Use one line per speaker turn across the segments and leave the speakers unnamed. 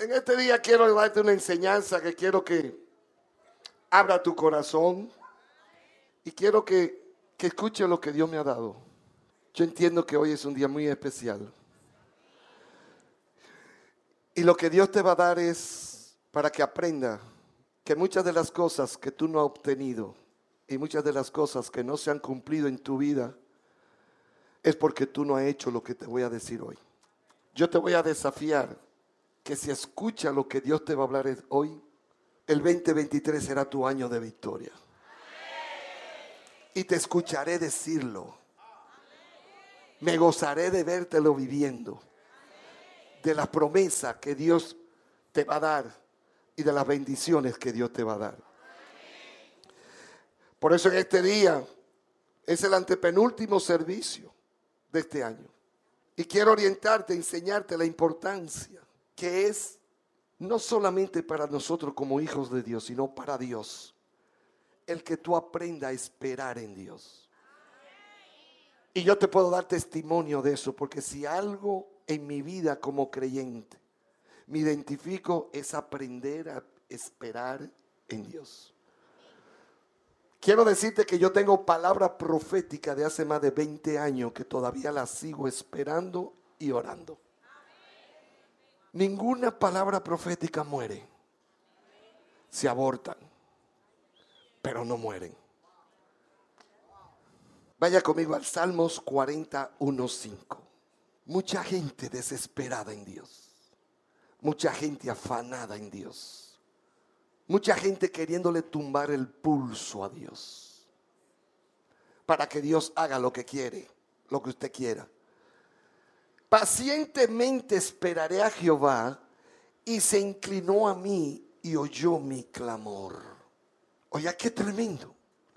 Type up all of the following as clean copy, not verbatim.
En este día quiero darte una enseñanza que quiero que abra tu corazón y quiero que escuche lo que Dios me ha dado. Yo entiendo que hoy es un día muy especial. Y lo que Dios te va a dar es para que aprenda que muchas de las cosas que tú no has obtenido y muchas de las cosas que no se han cumplido en tu vida es porque tú no has hecho lo que te voy a decir hoy. Yo te voy a desafiar que si escucha lo que Dios te va a hablar hoy, el 2023 será tu año de victoria. Y te escucharé decirlo. Me gozaré de vértelo viviendo. De las promesas que Dios te va a dar y de las bendiciones que Dios te va a dar. Por eso en este día es el antepenúltimo servicio de este año. Y quiero orientarte, enseñarte la importancia que es no solamente para nosotros como hijos de Dios, sino para Dios. El que tú aprendas a esperar en Dios. Y yo te puedo dar testimonio de eso, porque si algo en mi vida como creyente me identifico es aprender a esperar en Dios. Quiero decirte que yo tengo palabra profética de hace más de 20 años que todavía la sigo esperando y orando. Ninguna palabra profética muere. Se abortan, pero no mueren. Vaya conmigo al Salmos 41:5. Mucha gente desesperada en Dios. Mucha gente afanada en Dios. Mucha gente queriéndole tumbar el pulso a Dios. Para que Dios haga lo que quiere, lo que usted quiera. Pacientemente esperaré a Jehová y se inclinó a mí y oyó mi clamor. Oiga, qué tremendo.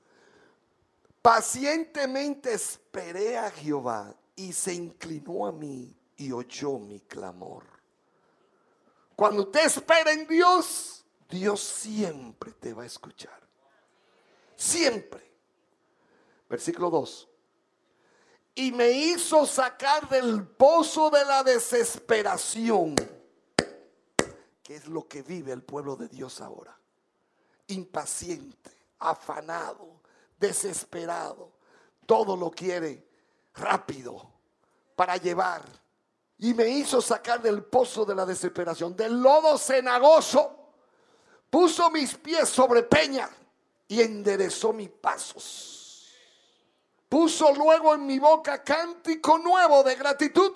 Pacientemente esperé a Jehová y se inclinó a mí y oyó mi clamor. Cuando usted espera en Dios, Dios siempre te va a escuchar. Siempre. Versículo 2. Y me hizo sacar del pozo de la desesperación, que es lo que vive el pueblo de Dios ahora. Impaciente, afanado, desesperado. Todo lo quiere rápido para llevar. Y me hizo sacar del pozo de la desesperación, del lodo cenagoso. Puso mis pies sobre peña y enderezó mis pasos. Puso luego en mi boca cántico nuevo de gratitud.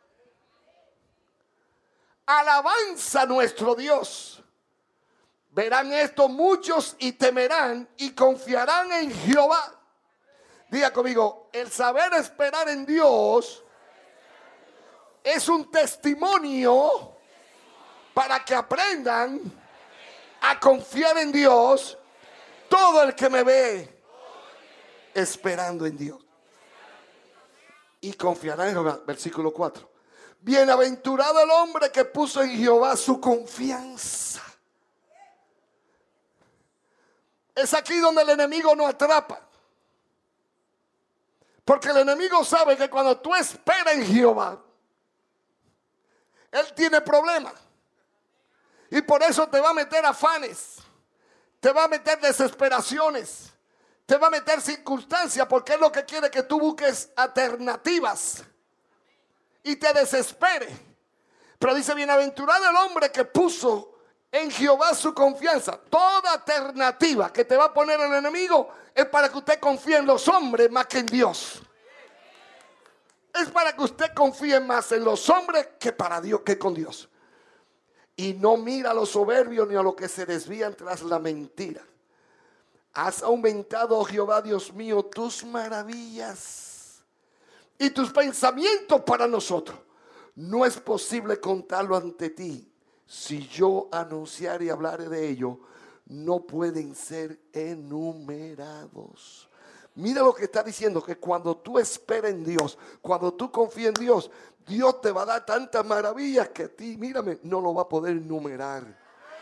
Alabanza a nuestro Dios. Verán esto muchos y temerán y confiarán en Jehová. Diga conmigo, el saber esperar en Dios es un testimonio para que aprendan a confiar en Dios todo el que me ve esperando en Dios. Y confiará en Jehová. Versículo 4. Bienaventurado el hombre que puso en Jehová su confianza. Es aquí donde el enemigo no atrapa. Porque el enemigo sabe que cuando tú esperas en Jehová, él tiene problemas. Y por eso te va a meter afanes. Te va a meter desesperaciones. Te va a meter circunstancias, porque es lo que quiere que tú busques alternativas y te desespere. Pero dice, bienaventurado el hombre que puso en Jehová su confianza. Toda alternativa que te va a poner el enemigo es para que usted confíe en los hombres más que en Dios. Es para que usted confíe más en los hombres que para Dios, que con Dios. Y no mira a los soberbios ni a los que se desvían tras la mentira. Has aumentado, oh Jehová Dios mío, tus maravillas y tus pensamientos para nosotros. No es posible contarlo ante ti. Si yo anunciar y hablar de ello, no pueden ser enumerados. Mira lo que está diciendo, que cuando tú esperas en Dios, cuando tú confías en Dios, Dios te va a dar tantas maravillas que a ti, mírame, no lo va a poder enumerar.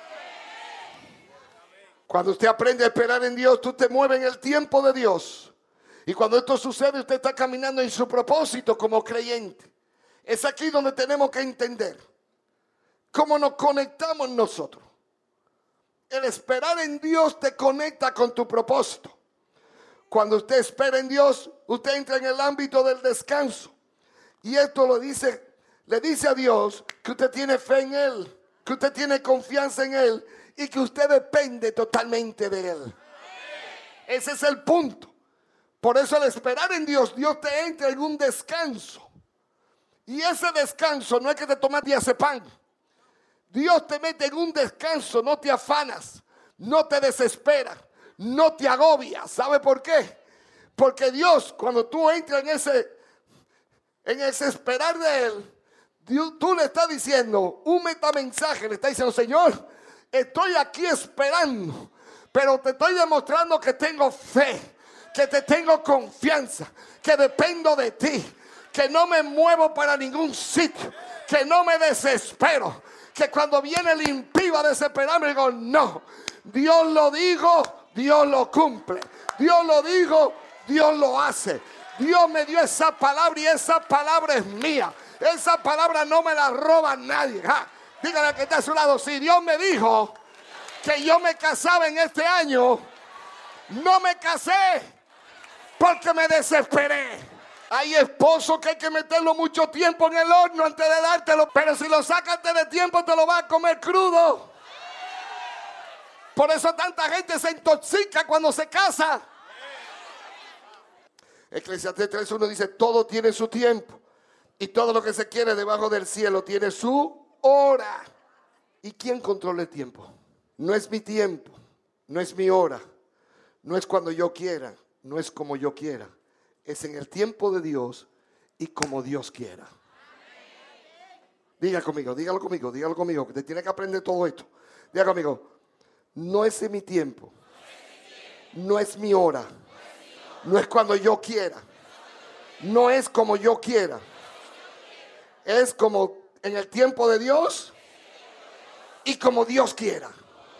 Cuando usted aprende a esperar en Dios, tú te mueves en el tiempo de Dios. Y cuando esto sucede, usted está caminando en su propósito como creyente. Es aquí donde tenemos que entender cómo nos conectamos nosotros. El esperar en Dios te conecta con tu propósito. Cuando usted espera en Dios, usted entra en el ámbito del descanso. Y esto le dice a Dios que usted tiene fe en Él, que usted tiene confianza en Él y que usted depende totalmente de Él. Ese es el punto. Por eso al esperar en Dios, Dios te entra en un descanso. Y ese descanso no es que te tomas diazepam. Dios te mete en un descanso, no te afanas, no te desesperas, no te agobias. ¿Sabe por qué? Porque Dios, cuando tú entras en ese esperar de Él, tú le estás diciendo un metamensaje, le estás diciendo: Señor, estoy aquí esperando, pero te estoy demostrando que tengo fe, que te tengo confianza, que dependo de ti, que no me muevo para ningún sitio, que no me desespero, que cuando viene el impío a desesperarme digo: no, Dios lo dijo, Dios lo cumple, Dios lo dijo, Dios lo hace. Dios me dio esa palabra y esa palabra es mía. Esa palabra no me la roba nadie. Dígale al que está a su lado: si Dios me dijo que yo me casaba en este año, no me casé porque me desesperé. Hay esposos que hay que meterlo mucho tiempo en el horno antes de dártelo, pero si lo sacas antes de tiempo te lo vas a comer crudo. Por eso tanta gente se intoxica cuando se casa. Eclesiastés 3:1 dice: todo tiene su tiempo y todo lo que se quiere debajo del cielo tiene su hora. ¿Y quién controla el tiempo? No es mi tiempo, no es mi hora, no es cuando yo quiera, no es como yo quiera. Es en el tiempo de Dios y como Dios quiera. Dígalo conmigo, que te tiene que aprender todo esto. Dígalo conmigo: no es en mi tiempo, no es mi hora, no es cuando yo quiera, no es como yo quiera. Es como en el tiempo de Dios y como Dios quiera.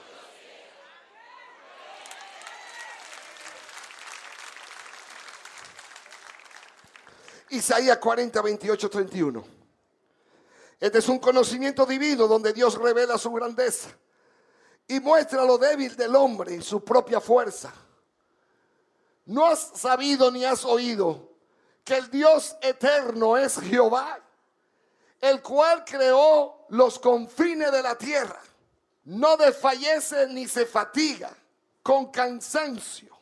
Isaías 40, 28, 31. Este es un conocimiento divino donde Dios revela su grandeza y muestra lo débil del hombre en su propia fuerza. ¿No has sabido ni has oído que el Dios eterno es Jehová, el cual creó los confines de la tierra? No desfallece ni se fatiga con cansancio,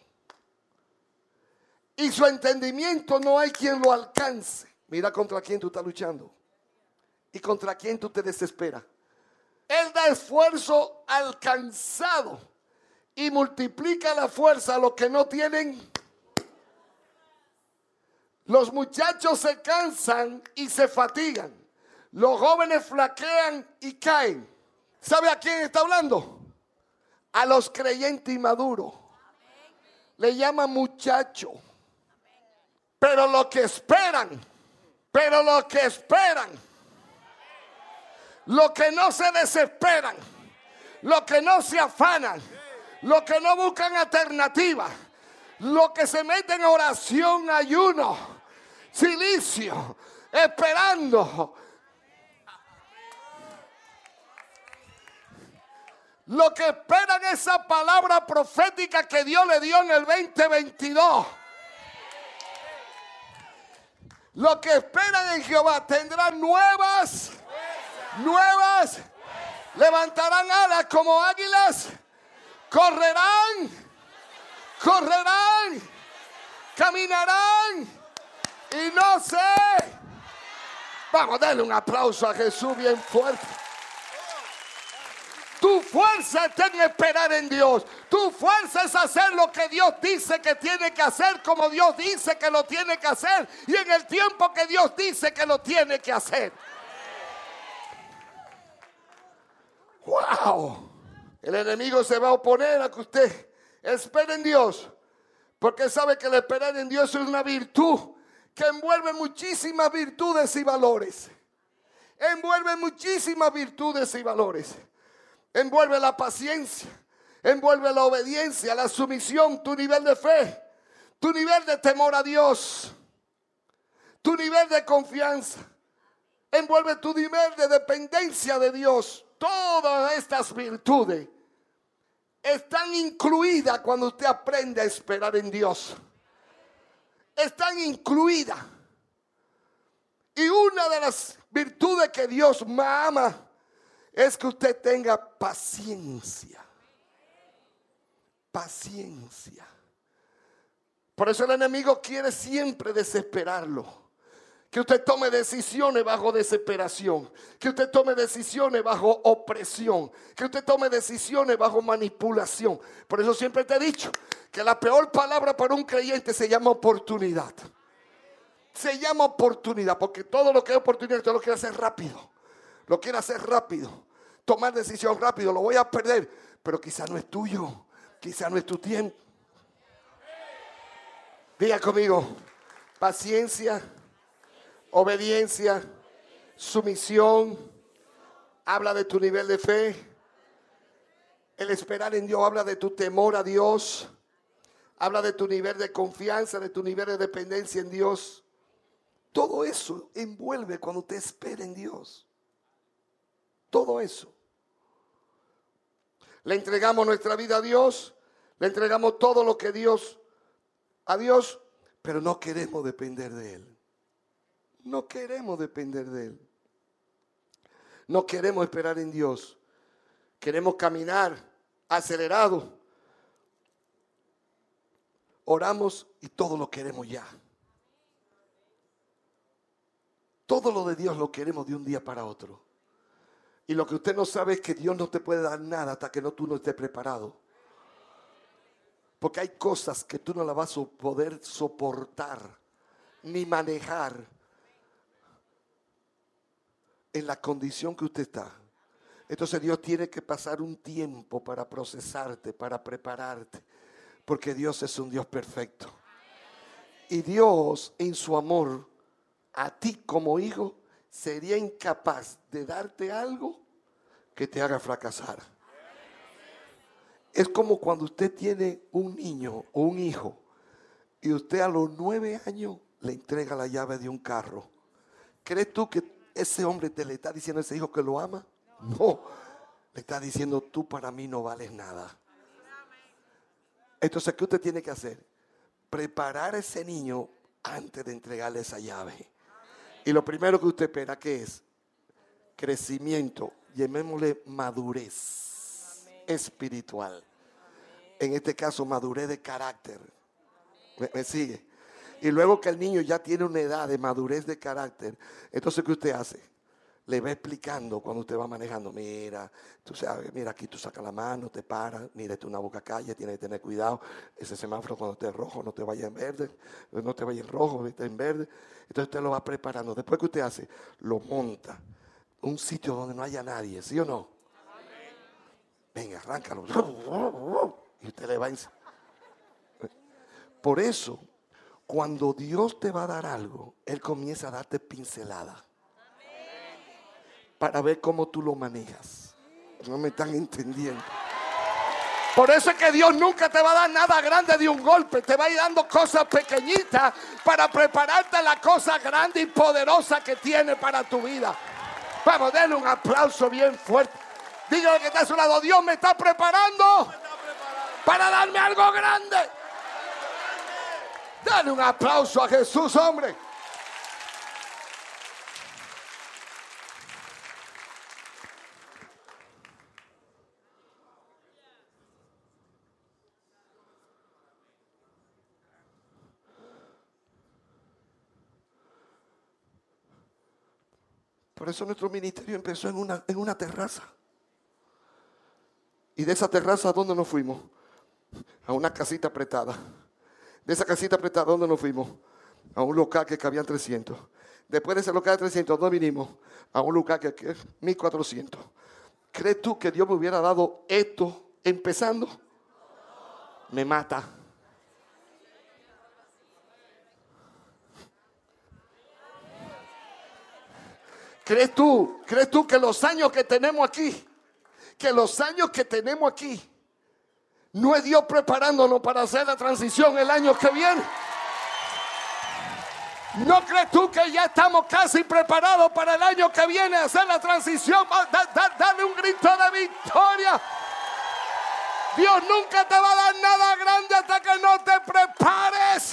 y su entendimiento no hay quien lo alcance. Mira contra quién tú estás luchando y contra quién tú te desesperas. Él da esfuerzo al cansado y multiplica la fuerza a los que no tienen. Los muchachos se cansan y se fatigan. Los jóvenes flaquean y caen. ¿Sabe a quién está hablando? A los creyentes inmaduros. Le llaman muchacho. Pero los que esperan, los que no se desesperan, los que no se afanan, los que no buscan alternativas, los que se meten en oración, ayuno, silicio, esperando. Los que esperan esa palabra profética que Dios le dio en el 2022. Los que esperan en Jehová tendrán nuevas, levantarán alas como águilas, correrán, caminarán y no sé. Vamos a darle un aplauso a Jesús bien fuerte. Tu fuerza está en esperar en Dios. Tu fuerza es hacer lo que Dios dice que tiene que hacer, como Dios dice que lo tiene que hacer y en el tiempo que Dios dice que lo tiene que hacer. ¡Wow! El enemigo se va a oponer a que usted espere en Dios, porque sabe que el esperar en Dios es una virtud que envuelve muchísimas virtudes y valores. Envuelve la paciencia, envuelve la obediencia, la sumisión, tu nivel de fe, tu nivel de temor a Dios, tu nivel de confianza. envuelve tu nivel de dependencia de Dios. Todas estas virtudes están incluidas cuando usted aprende a esperar en Dios. Están incluidas. Y una de las virtudes que Dios más ama es que usted tenga paciencia. Paciencia. Por eso el enemigo quiere siempre desesperarlo. Que usted tome decisiones bajo desesperación. Que usted tome decisiones bajo opresión. Que usted tome decisiones bajo manipulación. Por eso siempre te he dicho que la peor palabra para un creyente se llama oportunidad. Se llama oportunidad, porque todo lo que es oportunidad usted lo quiere hacer rápido. Lo quiere hacer rápido. Tomar decisión rápido. Lo voy a perder. Pero quizá no es tuyo. Quizá no es tu tiempo. Diga conmigo: paciencia, obediencia, sumisión. Habla de tu nivel de fe. El esperar en Dios habla de tu temor a Dios. Habla de tu nivel de confianza, de tu nivel de dependencia en Dios. Todo eso envuelve cuando usted espera en Dios. Todo eso. Le entregamos nuestra vida a Dios. Le entregamos todo lo que a Dios, pero no queremos depender de Él. No queremos depender de Él. No queremos esperar en Dios. Queremos caminar acelerado. Oramos y todo lo queremos ya. Todo lo de Dios lo queremos de un día para otro. Y lo que usted no sabe es que Dios no te puede dar nada hasta que tú no estés preparado. Porque hay cosas que tú no las vas a poder soportar ni manejar en la condición que usted está. Entonces Dios tiene que pasar un tiempo para procesarte, para prepararte. Porque Dios es un Dios perfecto. Y Dios, en su amor a ti como hijo, sería incapaz de darte algo que te haga fracasar. Es como cuando usted tiene un niño o un hijo y usted a los 9 años le entrega la llave de un carro. ¿Crees tú que ese hombre te le está diciendo a ese hijo que lo ama? No, le está diciendo: tú para mí no vales nada. Entonces, ¿qué usted tiene que hacer? Preparar a ese niño antes de entregarle esa llave. Y lo primero que usted espera, ¿qué es? Crecimiento, llamémosle madurez espiritual. En este caso, madurez de carácter. ¿Me sigue? Y luego que el niño ya tiene una edad de madurez de carácter, entonces ¿qué usted hace? Le va explicando cuando usted va manejando: mira, tú sabes, mira, aquí tú sacas la mano, te paras, mira, esto es una boca calle, tienes que tener cuidado. Ese semáforo cuando esté en rojo no te vaya en verde, no te vaya en rojo, esté en verde. Entonces usted lo va preparando. Después, ¿qué usted hace? Lo monta un sitio donde no haya nadie, ¿sí o no? Venga, arráncalo. Y usted le va a enseñar. Por eso, cuando Dios te va a dar algo, Él comienza a darte pinceladas para ver cómo tú lo manejas. No me están entendiendo. Por eso es que Dios nunca te va a dar nada grande de un golpe. Te va a ir dando cosas pequeñitas para prepararte a la cosa grande y poderosa que tiene para tu vida. Vamos, denle un aplauso bien fuerte. Dígale que está a su lado: Dios me está preparando para darme algo grande. Dale un aplauso a Jesús, hombre. Por eso nuestro ministerio empezó en una terraza. Y de esa terraza, ¿a dónde nos fuimos? A una casita apretada. De esa casita apretada, ¿a dónde nos fuimos? A un local que cabían 300. Después de ese local de 300, ¿a dónde vinimos? A un local que es 1400. ¿Crees tú que Dios me hubiera dado esto empezando? Me mata. ¿Crees tú que los años que tenemos aquí, no es Dios preparándonos para hacer la transición el año que viene? ¿No crees tú que ya estamos casi preparados para el año que viene a hacer la transición? Dale un grito de victoria. Dios nunca te va a dar nada grande hasta que no te prepares.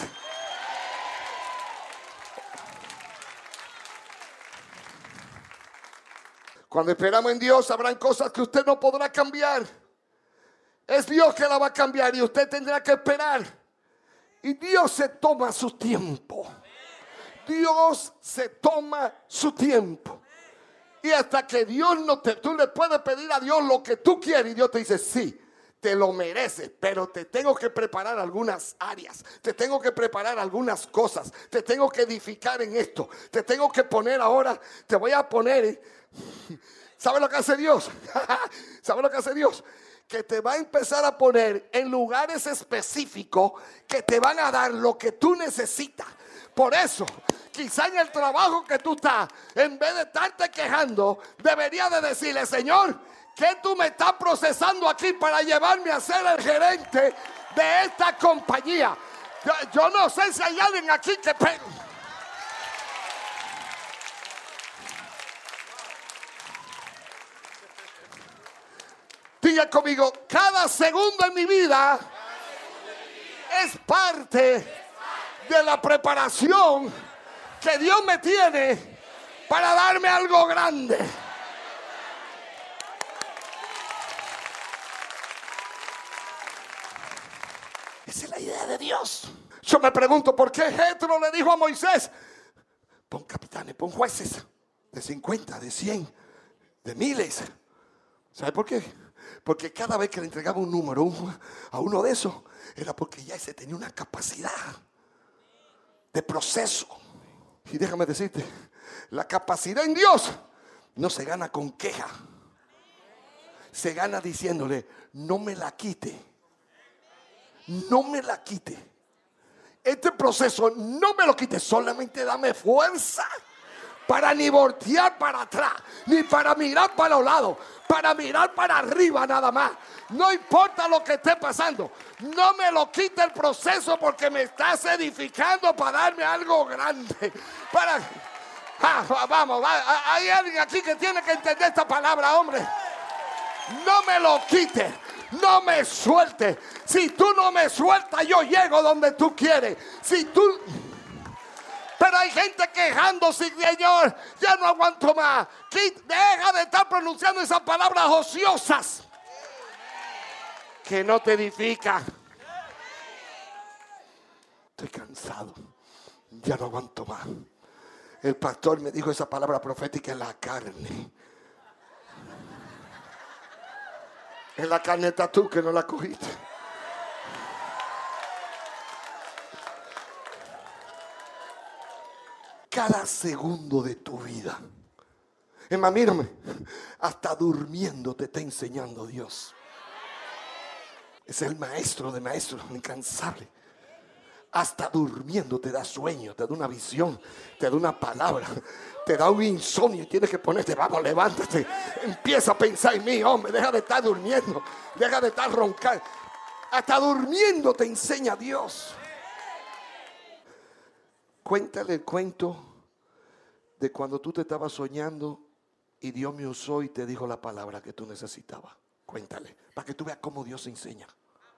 Cuando esperamos en Dios, habrán cosas que usted no podrá cambiar. Es Dios que la va a cambiar y usted tendrá que esperar. Y Dios se toma su tiempo. Dios se toma su tiempo. Y hasta que Dios tú le puedes pedir a Dios lo que tú quieres y Dios te dice, sí, te lo mereces, pero te tengo que preparar algunas áreas, te tengo que preparar algunas cosas, te tengo que edificar en esto, te tengo que poner ahora, te voy a poner. ¿Sabe lo que hace Dios? ¿Sabe lo que hace Dios? Que te va a empezar a poner en lugares específicos que te van a dar lo que tú necesitas. Por eso, quizá en el trabajo que tú estás, en vez de estarte quejando, deberías de decirle, Señor, ¿qué tú me estás procesando aquí para llevarme a ser el gerente de esta compañía? Yo no sé si hay alguien aquí que... Diga conmigo, cada segundo en mi vida es parte de la preparación que Dios me tiene para darme algo grande. Esa es la idea de Dios. Yo me pregunto por qué Jetro le dijo a Moisés, pon capitanes, pon jueces de 50, de 100, de miles. ¿Sabe por qué? Porque cada vez que le entregaba un número a uno de esos, era porque ya ese tenía una capacidad de proceso. Y déjame decirte, la capacidad en Dios no se gana con queja. Se gana diciéndole, no me la quite. No me la quite. Este proceso no me lo quite. Solamente dame fuerza para ni voltear para atrás, ni para mirar para los lados, para mirar para arriba nada más. No importa lo que esté pasando, no me lo quite el proceso porque me estás edificando para darme algo grande. Vamos, hay alguien aquí que tiene que entender esta palabra, hombre. No me lo quite, no me suelte. Si tú no me sueltas, yo llego donde tú quieres. Pero hay gente quejándose, Señor, ya no aguanto más. Deja de estar pronunciando esas palabras ociosas que no te edifican. Estoy cansado, ya no aguanto más. El pastor me dijo esa palabra profética en la carne. En la carne está tú que no la cogiste. Cada segundo de tu vida. Es más, mírame, hasta durmiendo te está enseñando Dios. Es el maestro de maestros, incansable. Hasta durmiendo te da sueño, te da una visión, te da una palabra, te da un insomnio y tienes que ponerte, vamos, levántate, empieza a pensar en mí, hombre, deja de estar durmiendo, deja de estar roncando. Hasta durmiendo te enseña Dios. Cuéntale el cuento de cuando tú te estabas soñando y Dios me usó y te dijo la palabra que tú necesitabas. Cuéntale, para que tú veas cómo Dios enseña.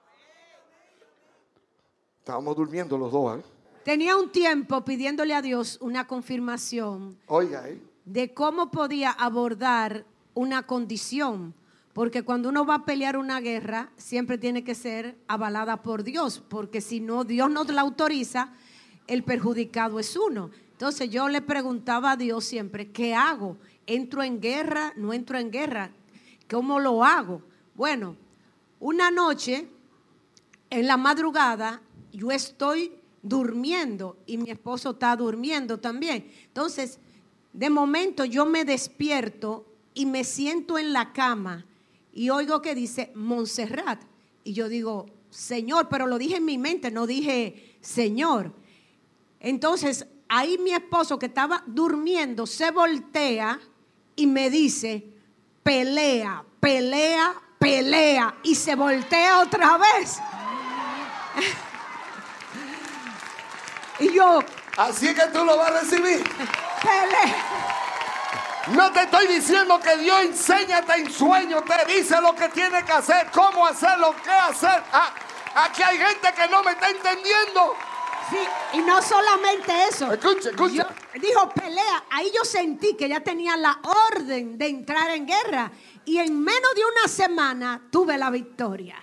Estábamos durmiendo los dos, ¿eh?
Tenía un tiempo pidiéndole a Dios una confirmación,
Oiga,
de cómo podía abordar una condición. Porque cuando uno va a pelear una guerra, siempre tiene que ser avalada por Dios. Porque si no, Dios no la autoriza, el perjudicado es uno. Entonces yo le preguntaba a Dios siempre, ¿qué hago? ¿Entro en guerra? ¿No entro en guerra? ¿Cómo lo hago? Bueno, una noche, en la madrugada, yo estoy durmiendo y mi esposo está durmiendo también. Entonces, de momento yo me despierto y me siento en la cama y oigo que dice Montserrat. Y yo digo, Señor, pero lo dije en mi mente, no dije Señor. Entonces, ahí mi esposo que estaba durmiendo se voltea y me dice, pelea, pelea, pelea. Y se voltea otra vez. Y yo,
Así que tú lo vas a recibir.
Pelea.
No te estoy diciendo que Dios enséñate en sueño, te dice lo que tiene que hacer, cómo hacerlo, qué hacer. Aquí hay gente que no me está entendiendo.
Sí, y no solamente eso.
Escuche.
Dijo pelea. Ahí yo sentí que ya tenía la orden de entrar en guerra. Y en menos de una semana tuve la victoria.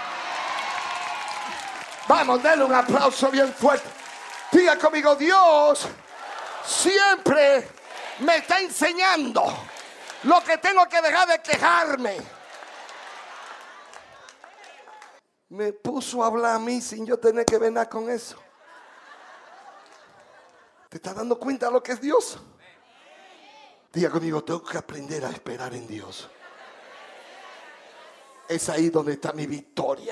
Vamos, denle un aplauso bien fuerte. Diga conmigo, Dios siempre me está enseñando lo que tengo que dejar de quejarme. Me puso a hablar a mí sin yo tener que ver nada con eso. ¿Te estás dando cuenta de lo que es Dios? Diga conmigo, tengo que aprender a esperar en Dios. Es ahí donde está mi victoria.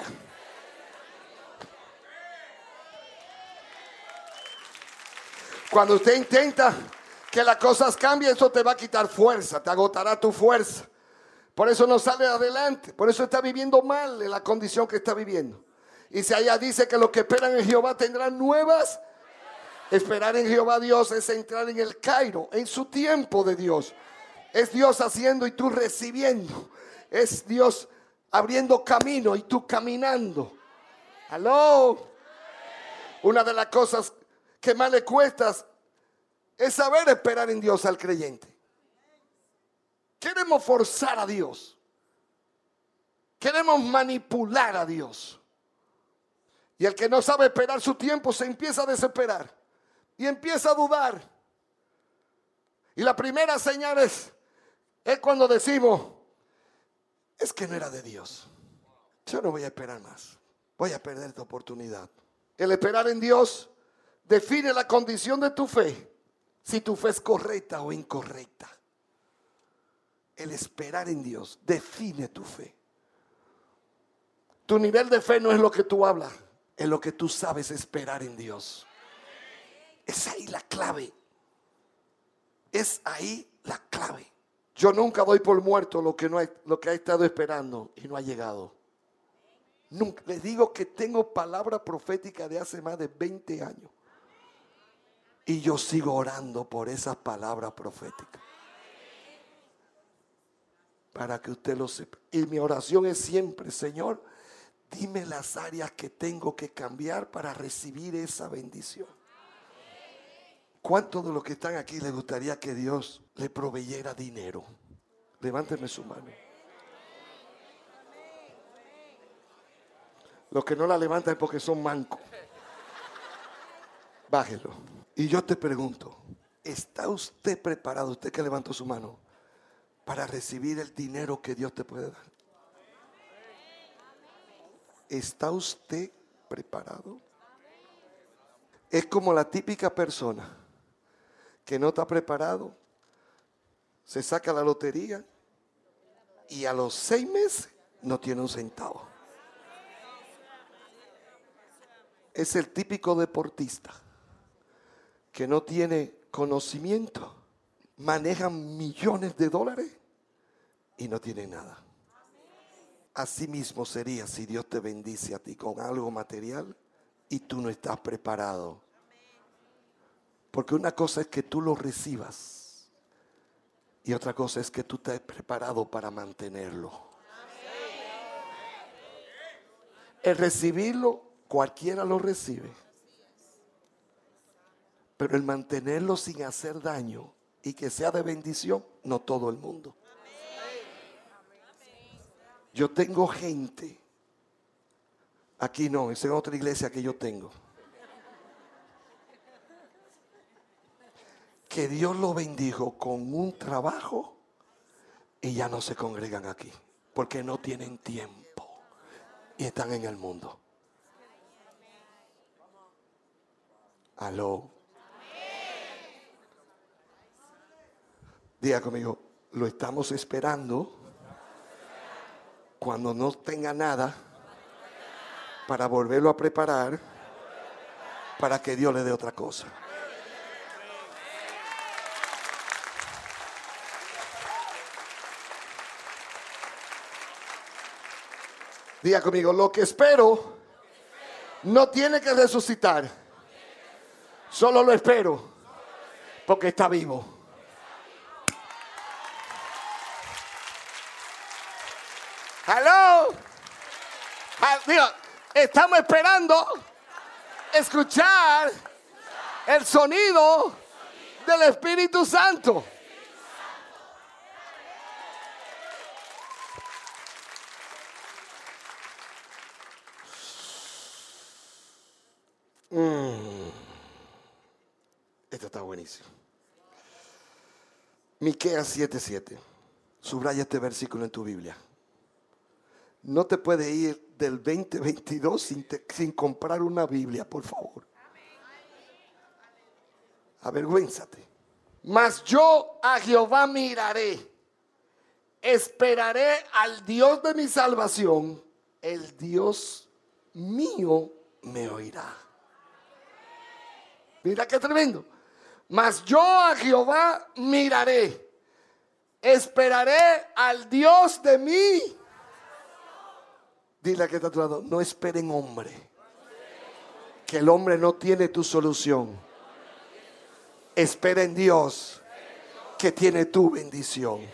Cuando usted intenta que las cosas cambien, eso te va a quitar fuerza, te agotará tu fuerza. Por eso no sale adelante, por eso está viviendo mal en la condición que está viviendo. Y si allá dice que los que esperan en Jehová tendrán nuevas. Esperar en Jehová Dios es entrar en el Cairo, en su tiempo de Dios. Es Dios haciendo y tú recibiendo. Es Dios abriendo camino y tú caminando. Aló. Una de las cosas que más le cuesta es saber esperar en Dios al creyente. Queremos forzar a Dios. Queremos manipular a Dios. Y el que no sabe esperar su tiempo se empieza a desesperar. Y empieza a dudar. Y la primera señal es cuando decimos, es que no era de Dios. Yo no voy a esperar más. Voy a perder esta oportunidad. El esperar en Dios define la condición de tu fe. Si tu fe es correcta o incorrecta. El esperar en Dios define tu fe. Tu nivel de fe no es lo que tú hablas, es lo que tú sabes esperar en Dios. Es ahí la clave. Es ahí la clave. Yo nunca doy por muerto lo que ha estado esperando y no ha llegado. Nunca. Les digo que tengo palabra profética de hace más de 20 años. Y yo sigo orando por esas palabras proféticas. Para que usted lo sepa. Y mi oración es siempre, Señor, dime las áreas que tengo que cambiar para recibir esa bendición. ¿Cuántos de los que están aquí les gustaría que Dios le proveyera dinero? Levánteme su mano. Los que no la levantan es porque son mancos. Bájelo. Y yo te pregunto, ¿está usted preparado, usted que levantó su mano, para recibir el dinero que Dios te puede dar? ¿Está usted preparado? Es como la típica persona que no está preparado, se saca la lotería y a los 6 meses no tiene un centavo. Es el típico deportista que no tiene conocimiento, maneja millones de dólares y no tiene nada. Así mismo sería si Dios te bendice a ti con algo material y tú no estás preparado. Porque una cosa es que tú lo recibas y otra cosa es que tú estés preparado para mantenerlo. El recibirlo, cualquiera lo recibe. Pero el mantenerlo sin hacer daño y que sea de bendición, no todo el mundo. Yo tengo gente, aquí no, es en otra iglesia que yo tengo, que Dios lo bendijo con un trabajo y ya no se congregan aquí porque no tienen tiempo y están en el mundo. Aló. Diga conmigo, lo estamos esperando cuando no tenga nada para volverlo a preparar para que Dios le dé otra cosa. Diga conmigo, lo que espero no tiene que resucitar Solo lo espero porque está vivo. Hello. Digo, estamos esperando escuchar el sonido del Espíritu Santo. Esto está buenísimo. Miqueas 7:7. Subraya este versículo en tu Biblia. No te puedes ir del 2022 sin comprar una Biblia, por favor. Avergüénzate. Mas yo a Jehová miraré, esperaré al Dios de mi salvación, el Dios mío me oirá. Mira qué tremendo. Mas yo a Jehová miraré, esperaré al Dios de mí. Dile a que está a tu lado, no esperen hombre, que el hombre no tiene tu solución. Espera en Dios, que tiene tu bendición.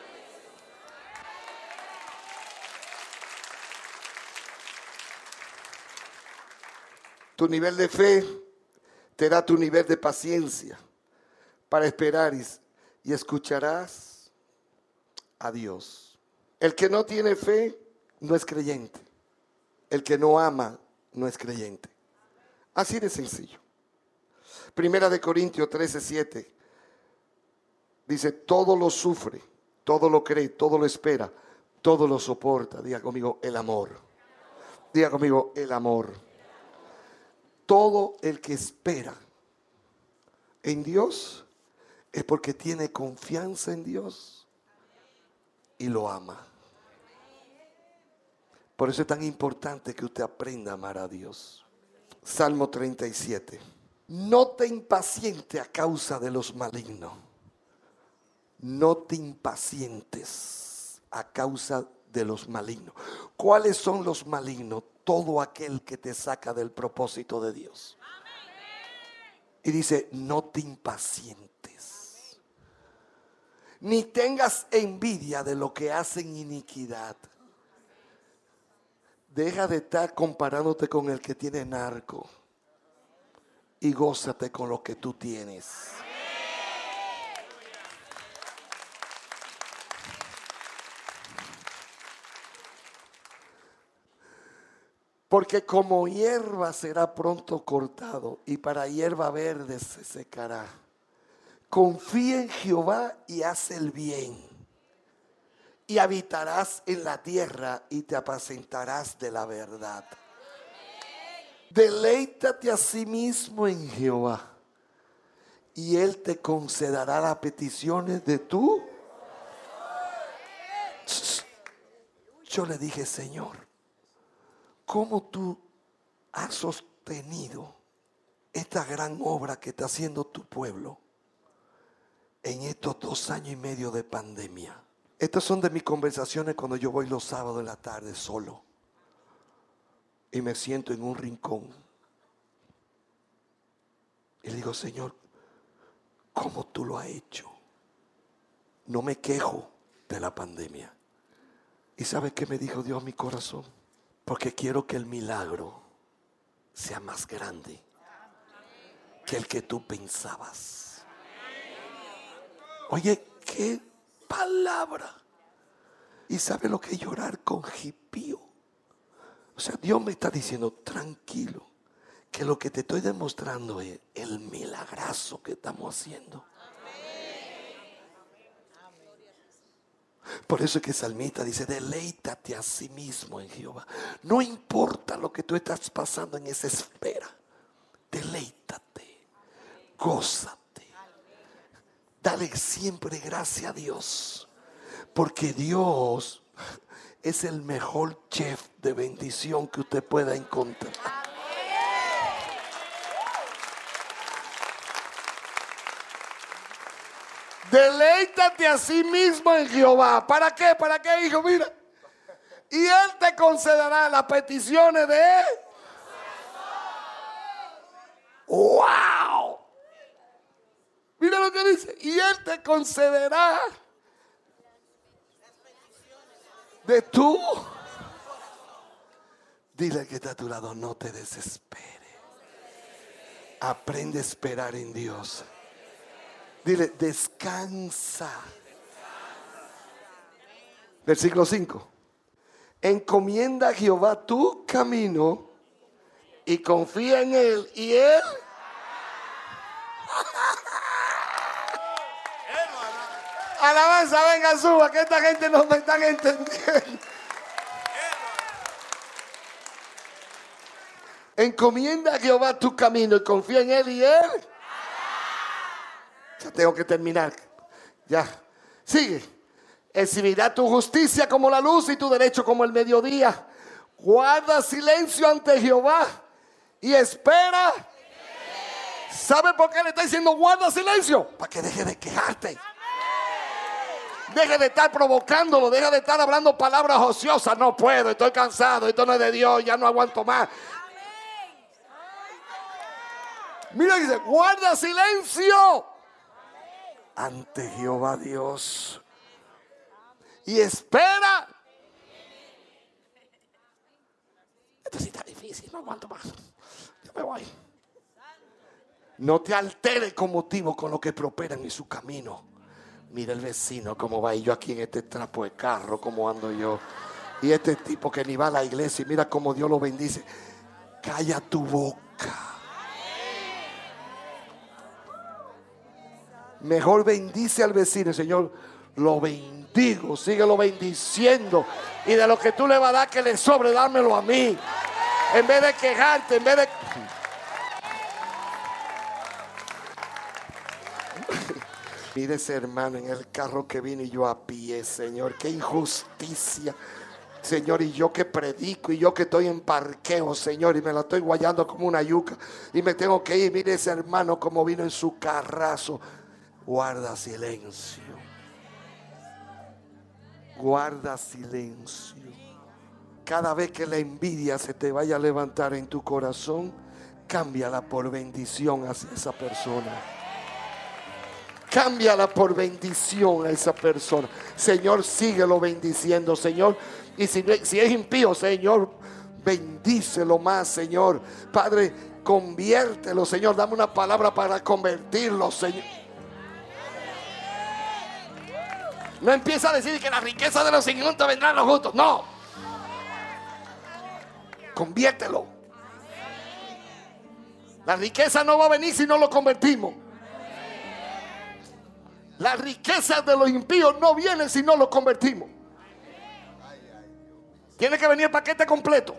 Tu nivel de fe te da tu nivel de paciencia para esperar y escucharás a Dios. El que no tiene fe no es creyente. El que no ama no es creyente. Así de sencillo. Primera de Corintios 13:7 dice, todo lo sufre, todo lo cree, todo lo espera, todo lo soporta. Diga conmigo, el amor. Diga conmigo, el amor. Todo el que espera en Dios es porque tiene confianza en Dios y lo ama. Por eso es tan importante que usted aprenda a amar a Dios. Salmo 37. No te impacientes a causa de los malignos. No te impacientes a causa de los malignos. ¿Cuáles son los malignos? Todo aquel que te saca del propósito de Dios. Y dice, no te impacientes. Ni tengas envidia de lo que hacen iniquidad. Deja de estar comparándote con el que tiene narco y gózate con lo que tú tienes. Porque como hierba será pronto cortado y para hierba verde se secará. Confía en Jehová y haz el bien. Y habitarás en la tierra y te apacentarás de la verdad. Deleítate a sí mismo en Jehová y Él te concederá las peticiones de tu. Yo le dije, Señor, ¿cómo tú has sostenido esta gran obra que está haciendo tu pueblo en estos 2 años y medio de pandemia? Estas son de mis conversaciones cuando yo voy los sábados en la tarde solo y me siento en un rincón y le digo, Señor, ¿cómo tú lo has hecho? No me quejo de la pandemia. ¿Y sabes qué me dijo Dios a mi corazón? Porque quiero que el milagro sea más grande que el que tú pensabas. Oye, qué palabra. ¿Y sabe lo que es llorar con jipío? O sea, Dios me está diciendo, tranquilo, que lo que te estoy demostrando es el milagrazo que estamos haciendo. Por eso es que el salmista dice, deleítate a sí mismo en Jehová. No importa lo que tú estás pasando en esa esfera. Deleítate, gózate. Dale siempre gracias a Dios. Porque Dios es el mejor chef de bendición que usted pueda encontrar. Deleítate a sí mismo en Jehová. ¿Para qué? ¿Para qué, hijo? Mira. Y Él te concederá las peticiones de Él. ¡Wow! que dice, y Él te concederá de tú. Dile al que está a tu lado, no te desesperes. Aprende a esperar en Dios. Dile, descansa. Versículo 5. Encomienda a Jehová tu camino y confía en Él, y Él alabanza, venga, suba, que esta gente no me están entendiendo. Encomienda a Jehová tu camino y confía en Él, y Él. Ya tengo que terminar. Ya. Sigue. Exhibirá tu justicia como la luz y tu derecho como el mediodía. Guarda silencio ante Jehová y espera. ¿Sabe por qué le está diciendo guarda silencio? Para que deje de quejarte. Deje de estar provocándolo. Deje de estar hablando palabras ociosas. No puedo, estoy cansado, esto no es de Dios, ya no aguanto más. Mira, dice, guarda silencio ante Jehová Dios y espera. Esto sí está difícil, no aguanto más. Yo me voy. No te alteres con motivo con lo que prosperan en su camino. Mira el vecino cómo va, y yo aquí en este trapo de carro, cómo ando yo. Y este tipo que ni va a la iglesia, y mira cómo Dios lo bendice. Calla tu boca. Mejor bendice al vecino, Señor, lo bendigo, síguelo bendiciendo. Y de lo que tú le vas a dar, que le sobre, dármelo a mí. En vez de quejarte, en vez de... Mire ese hermano en el carro que vine y yo a pie, Señor, qué injusticia. Señor, y yo que predico, y yo que estoy en parqueo, Señor, y me la estoy guayando como una yuca, y me tengo que ir. Mire ese hermano como vino en su carrazo. Guarda silencio. Guarda silencio. Cada vez que la envidia se te vaya a levantar en tu corazón, cámbiala por bendición hacia esa persona. Cámbiala por bendición a esa persona. Señor, síguelo bendiciendo, Señor. Y si es impío, Señor, bendícelo más, Señor. Padre, conviértelo, Señor. Dame una palabra para convertirlo, Señor. No empieza a decir que la riqueza de los injustos vendrán los justos. No. Conviértelo. La riqueza no va a venir si no lo convertimos. La riqueza de los impíos no viene si no lo convertimos. Tiene que venir el paquete completo.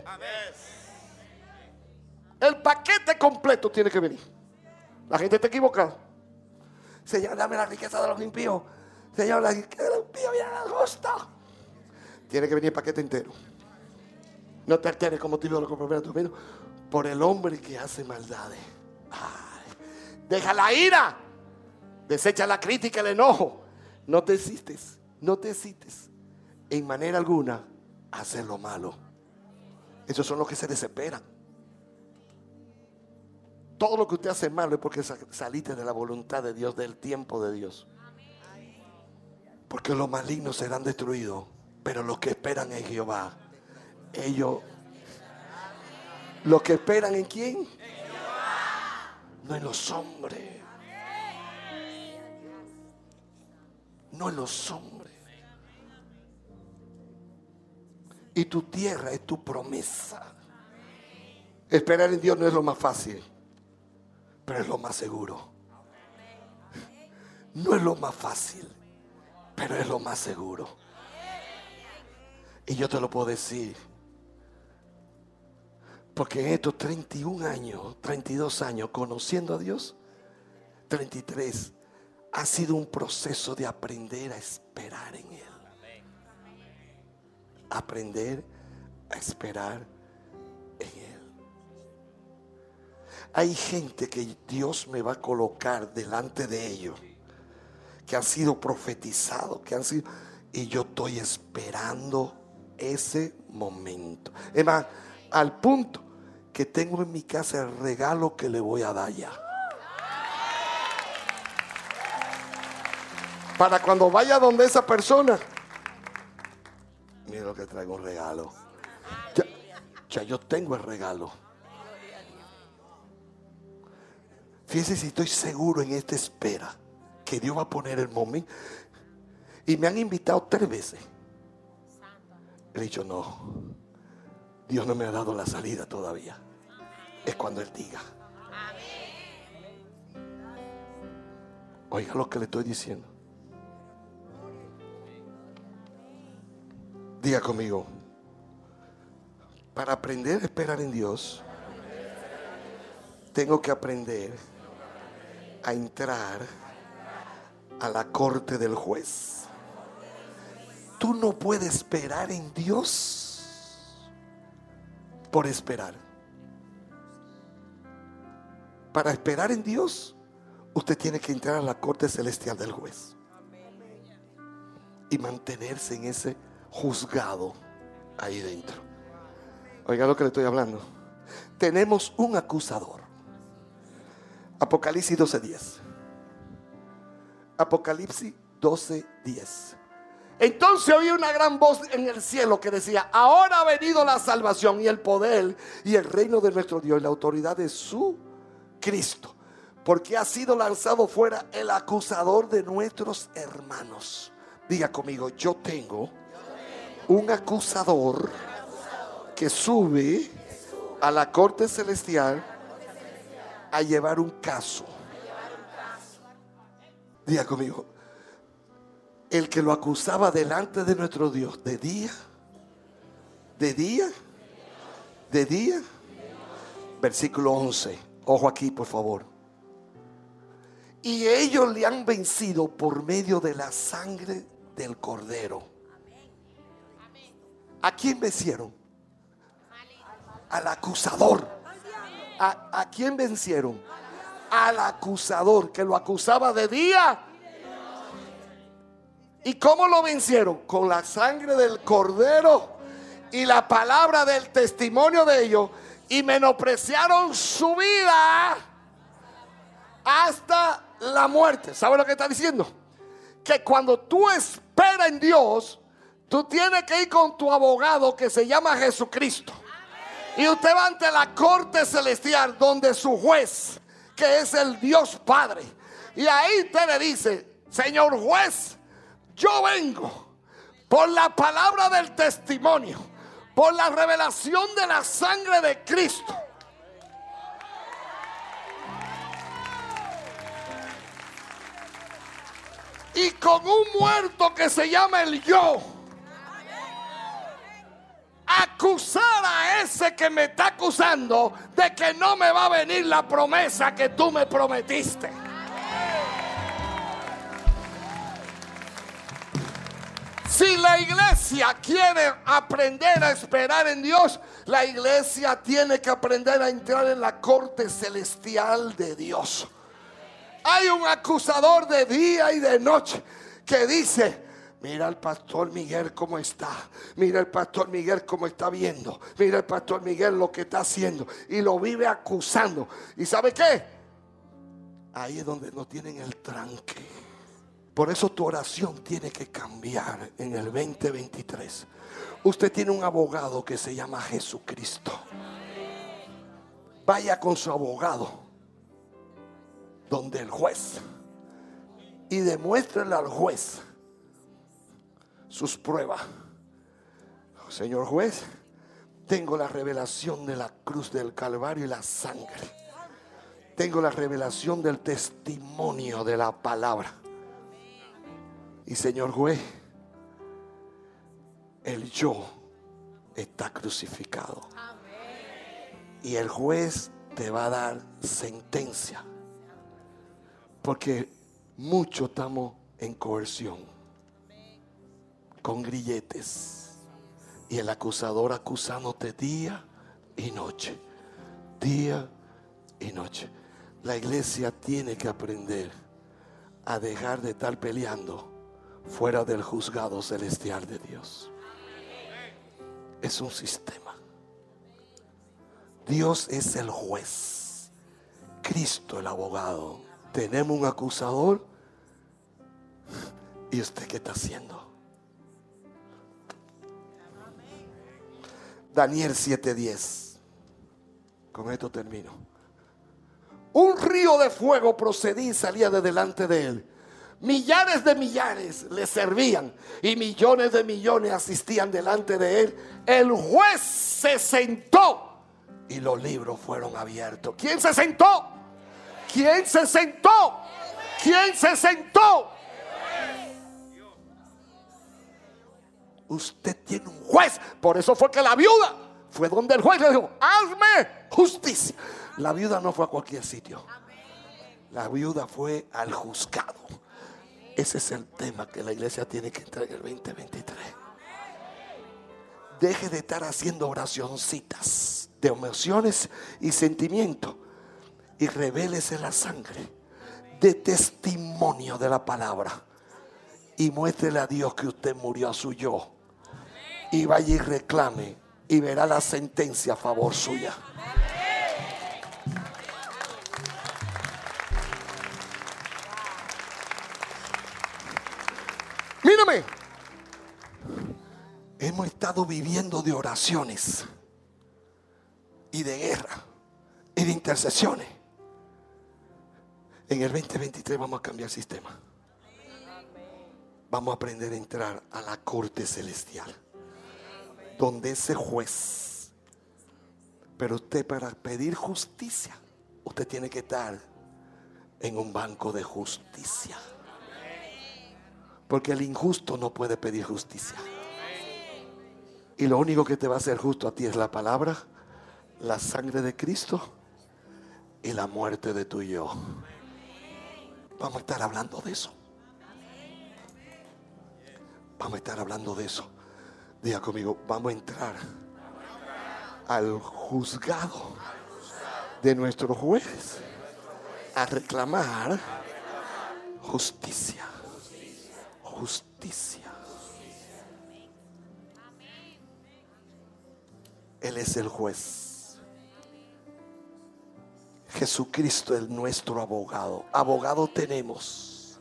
El paquete completo tiene que venir. La gente está equivocada. Señor, dame la riqueza de los impíos. Señor, la riqueza de los impíos viene al justo. Tiene que venir el paquete entero. No te alteres como te digo lo que propone tu vino por el hombre que hace maldades. Ay, deja la ira. Desecha la crítica, el enojo. No te existes en manera alguna a hacer lo malo. Esos son los que se desesperan. Todo lo que usted hace malo es porque saliste de la voluntad de Dios, del tiempo de Dios. Porque los malignos serán destruidos, pero los que esperan en Jehová, ellos, los que esperan en quién, no en los hombres. No en los hombres. Y tu tierra es tu promesa. Esperar en Dios no es lo más fácil, pero es lo más seguro. No es lo más fácil, pero es lo más seguro. Y yo te lo puedo decir, porque en estos 31 años, 32 años conociendo a Dios, 33, ha sido un proceso de aprender a esperar en Él. Aprender a esperar en Él. Hay gente que Dios me va a colocar delante de ellos, que han sido profetizados, que han sido, y yo estoy esperando ese momento. Es más, al punto que tengo en mi casa el regalo que le voy a dar ya. Para cuando vaya donde esa persona, mira lo que traigo, un regalo. Ya yo tengo el regalo. Fíjense si estoy seguro en esta espera que Dios va a poner el momento. Y me han invitado 3 veces. He dicho no, Dios no me ha dado la salida todavía. Es cuando Él diga. Oiga lo que le estoy diciendo. Diga conmigo: para aprender a esperar en Dios, tengo que aprender a entrar a la corte del juez. Tú no puedes esperar en Dios por esperar. Para esperar en Dios, usted tiene que entrar a la corte celestial del juez y mantenerse en ese juzgado ahí dentro. Oiga lo que le estoy hablando. Tenemos un acusador. Apocalipsis 12:10. Apocalipsis 12:10. Entonces oí una gran voz en el cielo que decía: ahora ha venido la salvación y el poder y el reino de nuestro Dios y la autoridad de su Cristo, porque ha sido lanzado fuera el acusador de nuestros hermanos. Diga conmigo: yo tengo un acusador que sube a la corte celestial a llevar un caso. Diga conmigo: el que lo acusaba delante de nuestro Dios de día. Versículo 11. Ojo aquí, por favor. Y ellos le han vencido por medio de la sangre del Cordero. ¿A quién vencieron? Al acusador. ¿A quién vencieron? Al acusador que lo acusaba de día. ¿Y cómo lo vencieron? Con la sangre del Cordero y la palabra del testimonio de ellos, y menospreciaron su vida hasta la muerte. ¿Sabe lo que está diciendo? Que cuando tú esperas en Dios, tú tienes que ir con tu abogado que se llama Jesucristo. Y usted va ante la corte celestial donde su juez, que es el Dios Padre. Y ahí usted le dice: Señor juez, yo vengo por la palabra del testimonio, por la revelación de la sangre de Cristo. Y con un muerto que se llama el yo, acusar a ese que me está acusando de que no me va a venir la promesa que tú me prometiste. Si la iglesia quiere aprender a esperar en Dios, la iglesia tiene que aprender a entrar en la corte celestial de Dios. Hay un acusador de día y de noche que dice: mira al pastor Miguel cómo está. Mira el pastor Miguel cómo está viendo. Mira el pastor Miguel lo que está haciendo. Y lo vive acusando. ¿Y sabe qué? Ahí es donde no tienen el tranque. Por eso tu oración tiene que cambiar en el 2023. Usted tiene un abogado que se llama Jesucristo. Vaya con su abogado donde el juez y demuéstrele al juez sus pruebas. Señor juez, tengo la revelación de la cruz del Calvario y la sangre. Tengo la revelación del testimonio de la palabra. Y señor juez, el yo está crucificado. Y el juez te va a dar sentencia. Porque muchos estamos en coerción, con grilletes, y el acusador acusándote día y noche. Día y noche. La iglesia tiene que aprender a dejar de estar peleando fuera del juzgado celestial de Dios. Es un sistema. Dios es el juez, Cristo el abogado. Tenemos un acusador ¿Y usted qué está haciendo? Daniel 7:10. Con esto termino. Un río de fuego procedía y salía de delante de él. Millares de millares le servían y millones de millones asistían delante de él. El juez se sentó y los libros fueron abiertos. ¿Quién se sentó? ¿Quién se sentó? ¿Quién se sentó? Usted tiene un juez. Por eso fue que la viuda fue donde el juez le dijo: hazme justicia. La viuda no fue a cualquier sitio. La viuda fue al juzgado. Ese es el tema que la iglesia tiene que entrar en el 2023. Deje de estar haciendo oracioncitas de emociones y sentimientos y revélese la sangre de testimonio de la palabra y muéstrele a Dios que usted murió a su yo, y vaya y reclame y verá la sentencia a favor suya. Mírame, hemos estado viviendo de oraciones y de guerra y de intercesiones. En el 2023 vamos a cambiar el sistema. Vamos a aprender a entrar a la corte celestial, donde ese juez. Pero usted, para pedir justicia, usted tiene que estar en un banco de justicia. Porque el injusto no puede pedir justicia. Y lo único que te va a hacer justo a ti es la palabra, la sangre de Cristo y la muerte de tu yo. Vamos a estar hablando de eso. Vamos a estar hablando de eso. Diga conmigo: vamos a entrar al juzgado de nuestro juez a reclamar justicia. Justicia. Él es el juez. Jesucristo es nuestro abogado. Abogado tenemos.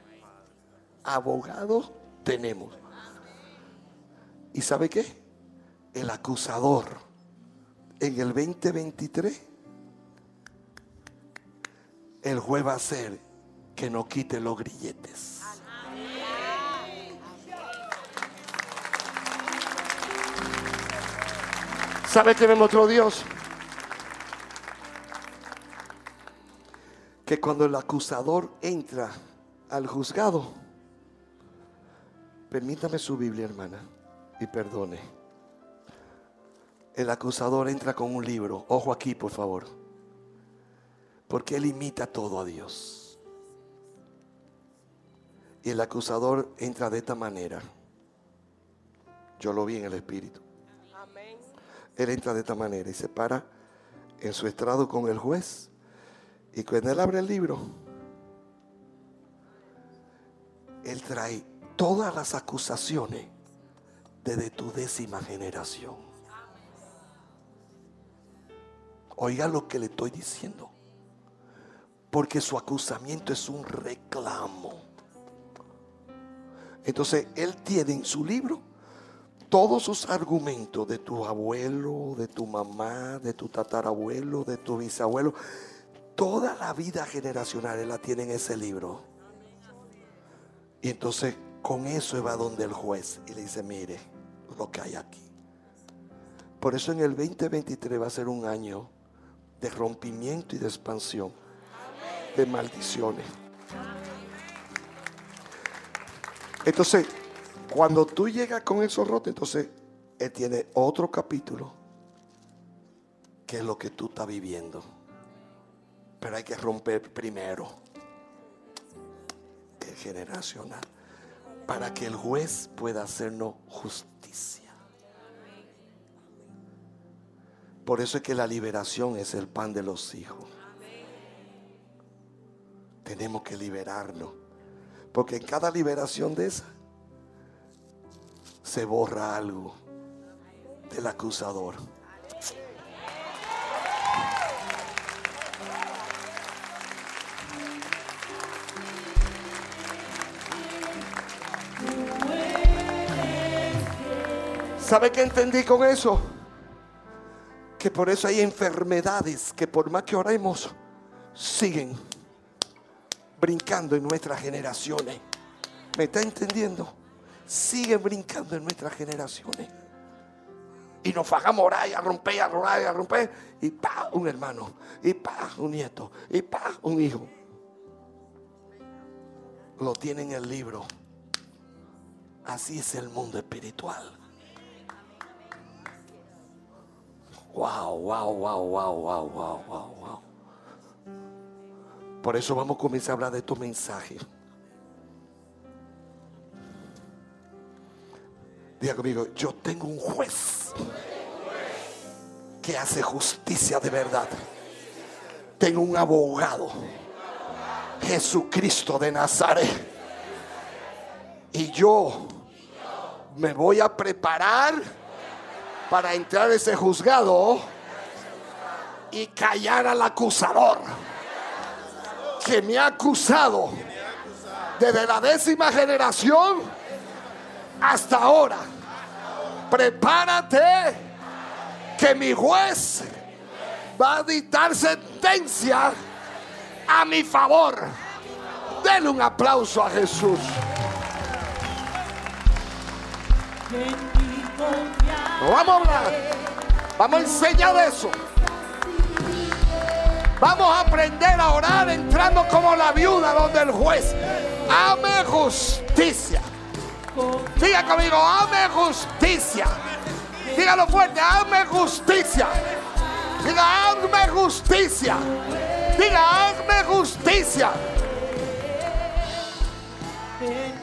Abogado tenemos. ¿Y sabe qué? El acusador en el 2023, el juez va a hacer que no quite los grilletes. ¿Sabe qué me mostró Dios? Que cuando el acusador entra al juzgado, permítame su Biblia, hermana, y perdone. El acusador entra con un libro. Ojo aquí, por favor. Porque él imita todo a Dios. Y el acusador entra de esta manera. Yo lo vi en el espíritu. Él entra de esta manera y se para en su estrado con el juez. Y cuando él abre el libro, él trae todas las acusaciones desde tu 10ª generación. Oiga lo que le estoy diciendo. Porque su acusamiento es un reclamo. Entonces él tiene en su libro todos sus argumentos de tu abuelo, de tu mamá, de tu tatarabuelo, de tu bisabuelo. Toda la vida generacional él la tiene en ese libro. Y entonces con eso va donde el juez y le dice: mire lo que hay aquí. Por eso en el 2023 va a ser un año de rompimiento y de expansión, de maldiciones. Entonces, cuando tú llegas con esos rotos, entonces él tiene otro capítulo, que es lo que tú estás viviendo. Pero hay que romper primero el generacional, para que el juez pueda hacernos justicia. Por eso es que la liberación es el pan de los hijos. Tenemos que liberarlo, porque en cada liberación de esa se borra algo del acusador. ¿Sabe qué entendí con eso? Que por eso hay enfermedades que por más que oremos siguen brincando en nuestras generaciones. ¿Me está entendiendo? Siguen brincando en nuestras generaciones. Y nos fajamos a orar y a romper, y a orar y a romper. Y pa, un hermano. Y pa, un nieto. Y pa, un hijo. Lo tiene en el libro. Así es el mundo espiritual. Wow, wow, wow, wow, wow, wow, wow, wow. Por eso vamos a comenzar a hablar de estos mensajes. Diga conmigo, yo tengo un juez que hace justicia de verdad. Tengo un abogado, Jesucristo de Nazaret. Y yo me voy a preparar para entrar a ese juzgado y callar al acusador que me ha acusado desde la 10ª generación hasta ahora. Prepárate, que mi juez va a dictar sentencia a mi favor. Denle un aplauso a Jesús. Vamos a hablar, vamos a enseñar eso. Vamos a aprender a orar entrando como la viuda donde el juez. Ame justicia. Diga conmigo, ame justicia. Dígalo fuerte, ame justicia. Diga, hazme justicia. Diga, hazme justicia.